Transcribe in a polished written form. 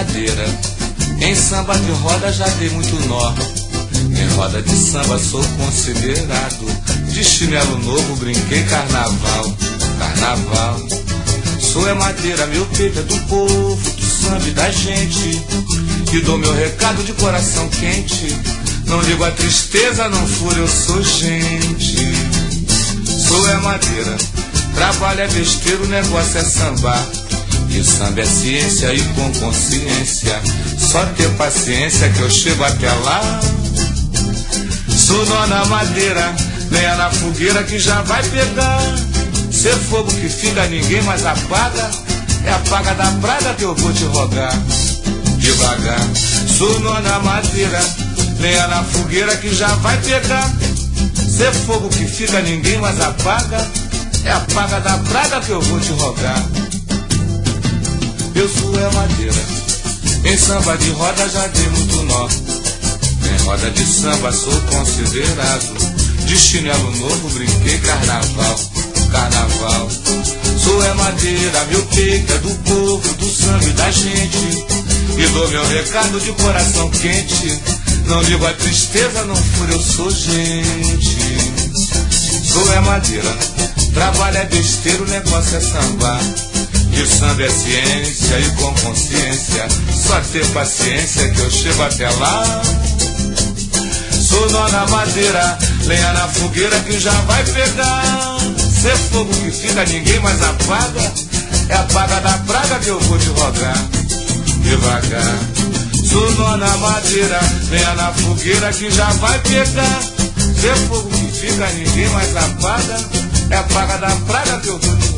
madeira, em samba de roda já dei muito nó. Em roda de samba sou considerado, de chinelo novo brinquei carnaval, carnaval. Sou é madeira, meu peito é do povo, do samba e da gente, e dou meu recado de coração quente. Não ligo a tristeza, não furo, eu sou gente. Sou é madeira, trabalho é besteira, o negócio é sambar. E samba é ciência e com consciência, só ter paciência que eu chego até lá. Sou nó na madeira, lenha na fogueira que já vai pegar. Ser fogo que fica ninguém mais apaga, é a paga da praga que eu vou te rogar. Devagar, sou nó na madeira, lenha na fogueira que já vai pegar. Ser fogo que fica ninguém mais apaga, é a paga da praga que eu vou te rogar. Eu sou é madeira, em samba de roda já dei muito nó. Em roda de samba sou considerado, de chinelo novo brinquei carnaval, carnaval. Sou é madeira, meu peito é do povo, do samba e da gente, e dou meu recado de coração quente. Não ligo a tristeza, não furo, eu sou gente. Sou é madeira, trabalho é besteira, o negócio é sambar. E samba é ciência e com consciência, só ter paciência que eu chego até lá. Sou nó na madeira, lenha na fogueira que já vai pegar. Ser fogo que fica ninguém mais apaga, é a paga da praga que eu vou te rogar. Devagar, sou nó na madeira, lenha na fogueira que já vai pegar. Ser fogo que fica ninguém mais apaga, é a paga da praga que eu vou te rogar.